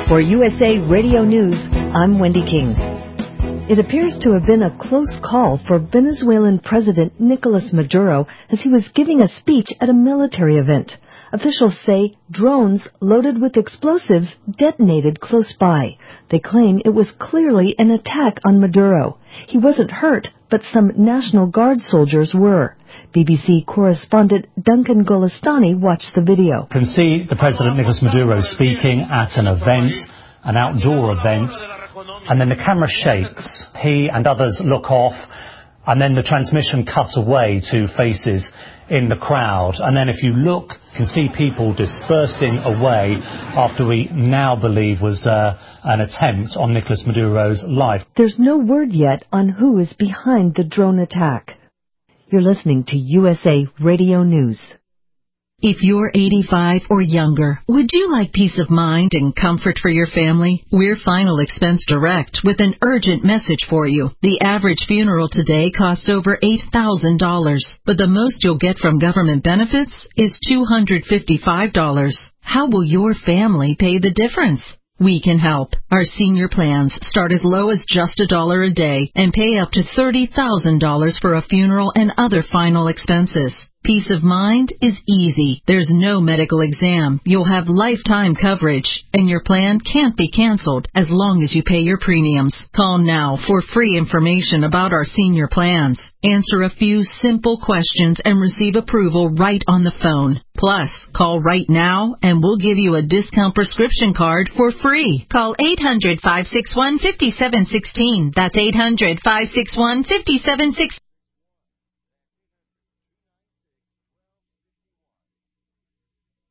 For USA Radio News, I'm Wendy King. It appears to have been a close call for Venezuelan President Nicolas Maduro as he was giving a speech at a military event. Officials say drones loaded with explosives detonated close by. They claim it was clearly an attack on Maduro. He wasn't hurt, but some National Guard soldiers were. BBC correspondent Duncan Golestani watched the video. You can see the President Nicolas Maduro speaking at an event, an outdoor event, and then the camera shakes. He and others look off, and then the transmission cuts away to faces in the crowd. And then if you look, you can see people dispersing away after we now believe was an attempt on Nicolas Maduro's life. There's no word yet on who is behind the drone attack. You're listening to USA Radio News. If you're 85 or younger, would you like peace of mind and comfort for your family? We're Final Expense Direct with an urgent message for you. The average funeral today costs over $8,000, but the most you'll get from government benefits is $255. How will your family pay the difference? We can help. Our senior plans start as low as just $1 a day and pay up to $30,000 for a funeral and other final expenses. Peace of mind is easy. There's no medical exam. You'll have lifetime coverage, and your plan can't be canceled as long as you pay your premiums. Call now for free information about our senior plans. Answer a few simple questions and receive approval right on the phone. Plus, call right now and we'll give you a discount prescription card for free. Call 800-561-5716. That's 800-561-5716.